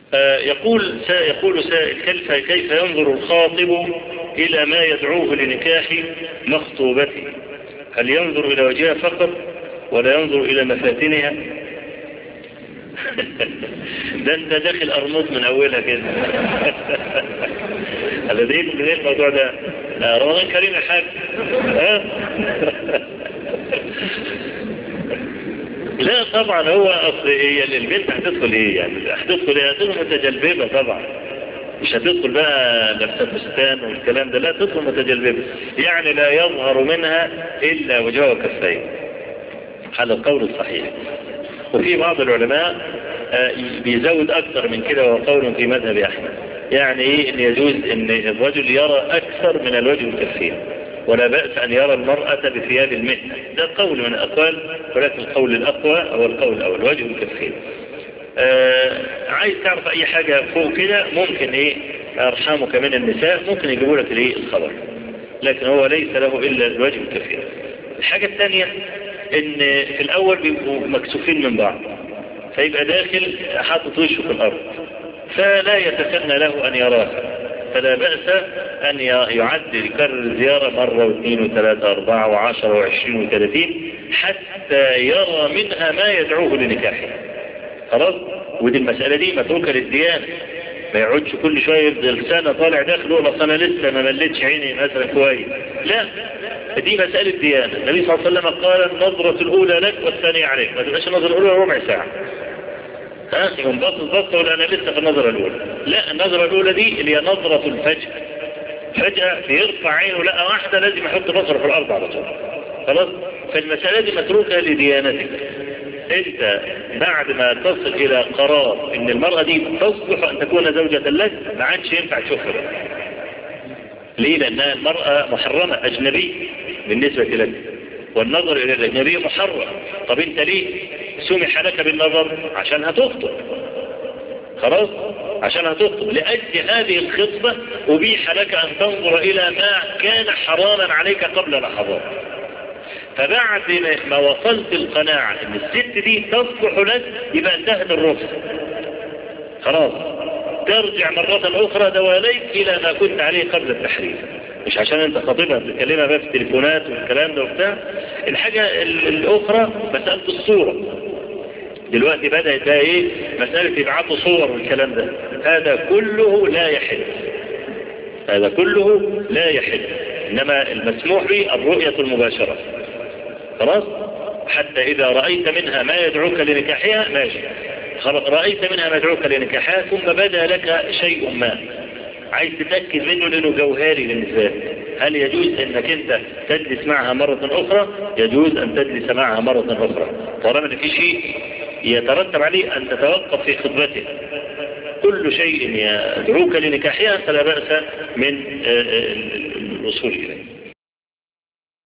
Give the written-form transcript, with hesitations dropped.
يقول سائل كيف ينظر الخاطب إلى ما يدعوه لنكاح مخطوبته؟ هل ينظر إلى وجهها فقط ولا ينظر إلى مفاتنها؟ ده انت داخل أرموز من أولها كده. هذا دين من الموضوع ده. رمضان كريم الحاج. لا طبعا، هو أصل هي البنت هتدخل ايه يعني؟ هتدخل متجلببة طبعا، مش هتدخل بقى لابسة فستان والكلام ده، لا تدخل متجلببة، يعني لا يظهر منها إلا وجهها وكفيه، هذا القول الصحيح. وفي بعض العلماء بيزود أكثر من كده، وقول في مذهب أحمد، يعني إيه إن يجوز إن الرجل يرى أكثر من الوجه الكفين، ولا بأس أن يرى المرأة بثياب المهنة، ده قول من الأقوال، ولكن القول الأقوى أو القول أو الوجه الكفين. عايز تعرف أي حاجة فوق كده ممكن إيه أرحامك من النساء ممكن يجيبوا لك إيه الخبر، لكن هو ليس له إلا الوجه الكفين. الحاجة الثانية إن في الأول بيبقوا مكسوفين من بعض، فيبقى داخل حاطط وشه في الأرض، فلا يتسنى له أن يراها، فلا بأس أن يعد يكرر الزيارة مرة واثنين وثلاثة واربعة وعشرة وعشرين وثلاثين حتى يرى منها ما يدعوه لنكاحه. خلاص، ودي المسألة دي متروكة للديانة، ما يقعدش كل شوية يفضل سنة طالع داخل يقول أصل أنا لسه ما مليتش عيني مثلا كويس، لا، دي مسألة ديانة. النبي صلى الله عليه وسلم قال النظرة الأولى لك والثانية عليك، ما تبقاش النظرة الأولى ربع ساعة، ينبسط ولا أنا لسه في النظرة الأولى، لا، النظرة الأولى دي اللي هي نظرة الفجأة، فجأة يرفع عينه لقى واحدة لازم يحط بصره في الأرض على طول. خلاص، فالمسألة دي متروكة لديانتك. انت بعد ما تصل الى قرار ان المرأة دي تصلح ان تكون زوجة لك ما عادش ينفع تشوفها بقى. ليه؟ لانها المرأة محرمة اجنبي بالنسبة لك، والنظر الى الاجنبي محرم. طب انت ليه سمح لك بالنظر؟ عشان هتخطب. خلاص، عشان هتخطب، لأجل هذه الخطبة أبيح لك أن تنظر إلى ما كان حراما عليك قبل لحظات. فبعد ما وصلت القناعة ان الست دي تصلح لك يبقى انتهت الرخصة، خلاص ترجع مرة اخرى دواليك الى ما كنت عليه قبل التحريم، مش عشان انت خطيبها بتكلمها بقى في التليفونات والكلام ده وبتاع. الحاجة الاخرى مسألة الصورة، دلوقتي بدأت بقى ايه مسألة يبعثوا صور والكلام ده، هذا كله لا يحل، هذا كله لا يحل، انما المسموح به الرؤية المباشرة. خلاص، حتى إذا رأيت منها ما يدعوك لنكاحها ماشي، رأيت منها ما يدعوك لنكاحها ثم بدا لك شيء ما عايز تتأكد منه لأنه جوهري بالنسبة، هل يجوز أنك أنت تجلس معها مرة أخرى؟ يجوز أن تجلس معها مرة أخرى طالما أن في شيء يترتب عليه أن تتوقف في خطبته. كل شيء يدعوك لنكاحها فلا بأس من الوصول إليه.